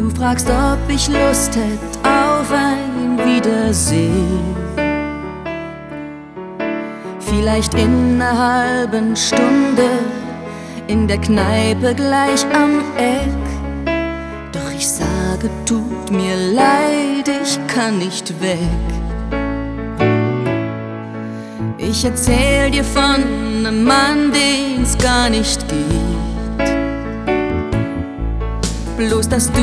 Du fragst, ob ich Lust hätt auf ein Wiedersehen. Vielleicht in 'ner halben Stunde in der Kneipe gleich am Eck. Doch ich sage, tut mir leid, ich kann nicht weg. Ich erzähl dir von 'nem Mann, den's gar nicht gibt. Bloß, dass du